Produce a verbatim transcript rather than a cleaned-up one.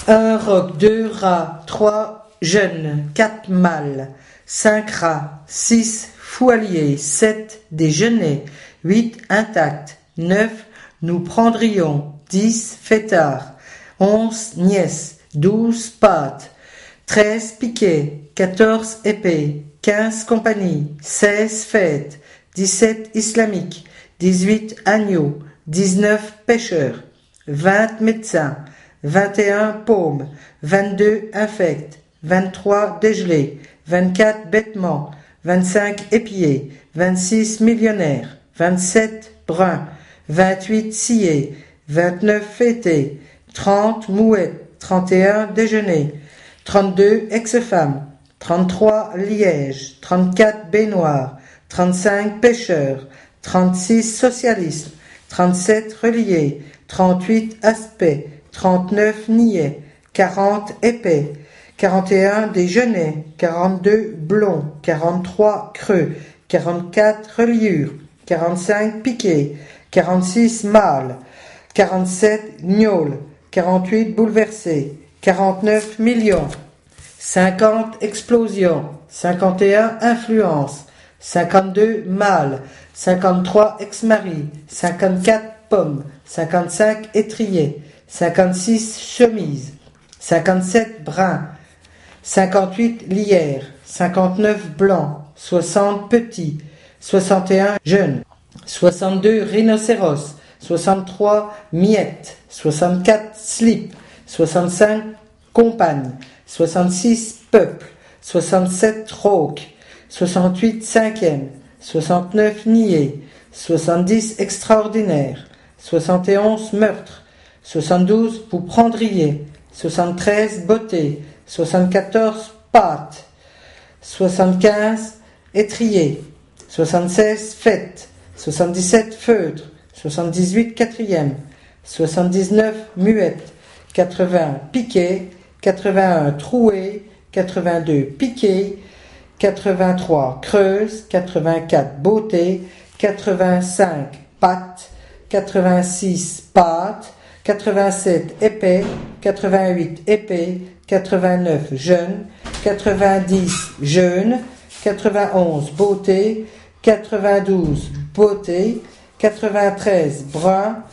Un roc, deux rats, trois jeunes, quatre mâles, cinq rats, six foualiers, sept déjeuners, huit intacts, neuf nous prendrions, dix fêtards, onze nièces, douze pâtes, treize piquets, quatorze épées, quinze compagnies, seize fêtes, dix-sept islamiques, dix-huit agneaux, dix-neuf pêcheurs, vingt médecins, vingt et un paumes, vingt-deux infects, vingt-trois dégelés, vingt-quatre bêtements, vingt-cinq épiés, vingt-six millionnaires, vingt-sept bruns, vingt-huit sciés, vingt-neuf fêtés, trente mouettes, trente et un déjeuners, trente-deux ex-femmes, trente-trois lièges, trente-quatre baignoires, trente-cinq pêcheurs, trente-six socialistes, trente-sept reliés, trente-huit aspects, trente-neuf niais, quarante épais, quarante et un déjeuners, quarante-deux blonds, quarante-trois creux, quarante-quatre reliures, quarante-cinq piquets, quarante-six mâles, quarante-sept gnôles, quarante-huit bouleversés, quarante-neuf millions, cinquante explosions, cinquante et un influences, cinquante-deux mâles, cinquante-trois ex-maris, cinquante-quatre pommes, cinquante-cinq étriers, cinquante-six chemises, cinquante-sept bruns, cinquante-huit lierres, cinquante-neuf blancs, soixante petits, soixante et un jeunes, soixante-deux rhinocéros, soixante-trois miettes, soixante-quatre slips, soixante-cinq compagnes, soixante-six peuples, soixante-sept rauques, soixante-huit cinquièmes, soixante-neuf niais, soixante-dix extraordinaires, soixante et onze meurtres, soixante-douze vous prendriez, soixante-treize beautés, soixante-quatorze pâtes, soixante-quinze étriers, soixante-seize fêtes, soixante-dix-sept feutres, soixante-dix-huit quatrièmes, soixante-dix-neuf muettes, quatre-vingts piquets, quatre-vingt-un trouées, quatre-vingt-deux piquets, quatre-vingt-trois creuses, quatre-vingt-quatre beautés, quatre-vingt-cinq pattes, quatre-vingt-six pâtes, quatre-vingt-sept épais, quatre-vingt-huit épais, quatre-vingt-neuf jeunes, quatre-vingt-dix jeunes, quatre-vingt-onze beautés, quatre-vingt-douze beautés, quatre-vingt-treize bruns,